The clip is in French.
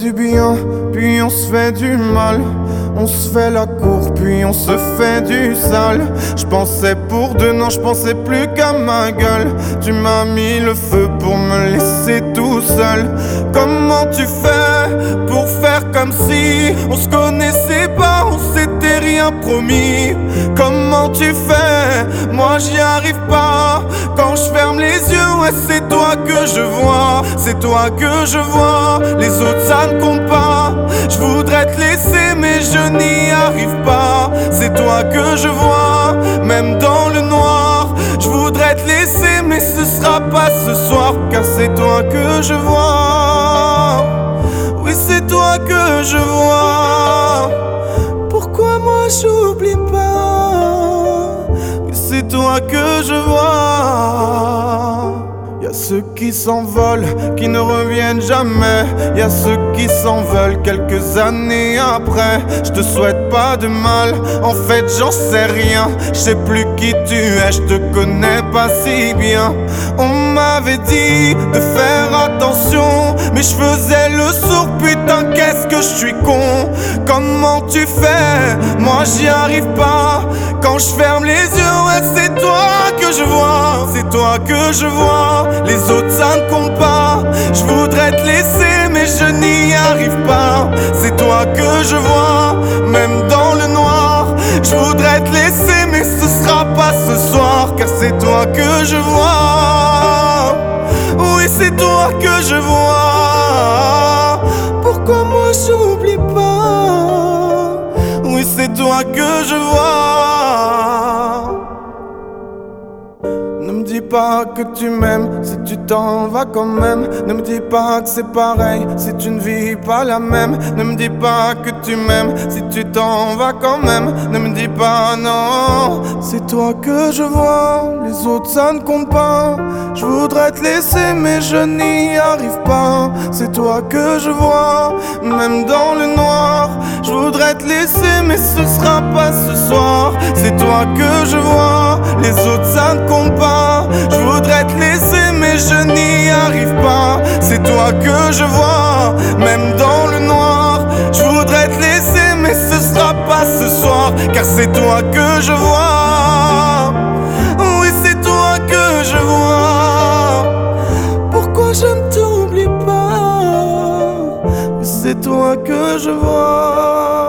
du bien, puis on se fait du mal. On se fait la cour, puis on se fait du sale. J'pensais pour demain, j'pensais plus qu'à ma gueule. Tu m'as mis le feu pour me laisser tout seul. Comment tu fais pour faire comme si on se connaissait pas, on s'était rien promis? Comment tu fais? Moi j'y arrive pas. Quand je ferme les yeux, ouais c'est toi que je vois. C'est toi que je vois. Les autres ça ne compte pas. Je voudrais te laisser mais je n'y arrive pas. C'est toi que je vois, même dans le noir. Je voudrais te laisser mais ce sera pas ce soir. Car c'est toi que je vois. Oui c'est toi que je vois. Pourquoi moi j'oublie pas? Oui c'est toi que je vois. Y'a ceux qui s'envolent, qui ne reviennent jamais. Y'a ceux qui s'en veulent quelques années après. Je te souhaite pas de mal, en fait j'en sais rien. Je sais plus qui tu es, je te connais pas si bien. On m'avait dit de faire attention, mais je faisais le sourd, putain qu'est-ce que je suis con. Comment tu fais? Moi j'y arrive pas. Quand je ferme les yeux, ouais c'est toi que je vois. C'est toi que je vois. Les autres ça ne compte pas. Je voudrais te laisser mais je n'y arrive pas. C'est toi que je vois, même dans le noir. Je voudrais te laisser mais ce sera pas ce soir. Car c'est toi que je vois. Oui c'est toi que je vois. Pourquoi moi j'oublie pas? Oui c'est toi que je vois. Ne me dis pas que tu m'aimes si tu t'en vas quand même. Ne me dis pas que c'est pareil si tu ne vis pas la même. Ne me dis pas que tu m'aimes si tu t'en vas quand même. Ne me dis pas non. C'est toi que je vois, les autres ça ne compte pas. Je voudrais te laisser mais je n'y arrive pas. C'est toi que je vois, même dans le noir. Je voudrais te laisser mais ce sera pas ce soir. C'est toi que je vois, les autres ça ne compte pas. Je voudrais te laisser mais je n'y arrive pas. C'est toi que je vois, même dans le noir. Je voudrais te laisser mais ce sera pas ce soir. Car c'est toi que je vois. Oui c'est toi que je vois. Pourquoi je ne t'oublie pas? Oui c'est toi que je vois.